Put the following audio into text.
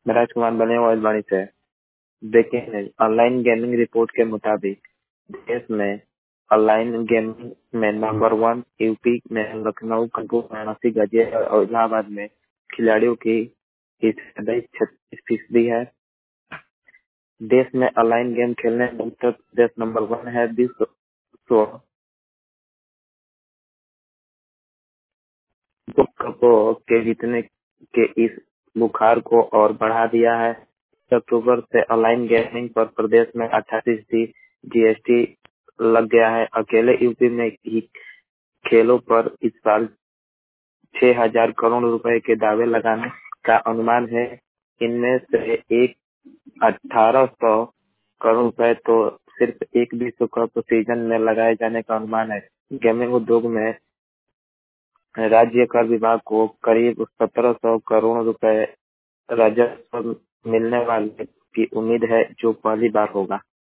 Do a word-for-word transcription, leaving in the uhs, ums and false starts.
मैं राजकुमार बने आकाशवाणी से। देखिए, ऑनलाइन गेमिंग रिपोर्ट के मुताबिक देश में ऑनलाइन गेमिंग में नंबर वन यूपी में लखनऊ, कानपुर, वाराणसी, गाजियाबाद और इलाहाबाद में खिलाड़ियों की हिस्सेदारी छत्तीस फीसदी है। देश में ऑनलाइन गेम खेलने में उत्तर प्रदेश नंबर वन है। विश्व को के जीतने के इस बुखार को और बढ़ा दिया है। अक्टूबर से ऑनलाइन गेमिंग पर प्रदेश में अट्ठासी फीसदी जीएसटी लग गया है। अकेले यूपी में ही खेलों पर इस साल छह हजार करोड़ रुपए के दावे लगाने का अनुमान है। इनमें से एक अठारह सौ करोड़ रुपए तो सिर्फ एक विश्व कप सीजन में लगाए जाने का अनुमान है। गेमिंग उद्योग में राज्य कर विभाग को करीब सत्रह सौ करोड़ रुपए राजस्व मिलने वाले की उम्मीद है, जो पहली बार होगा।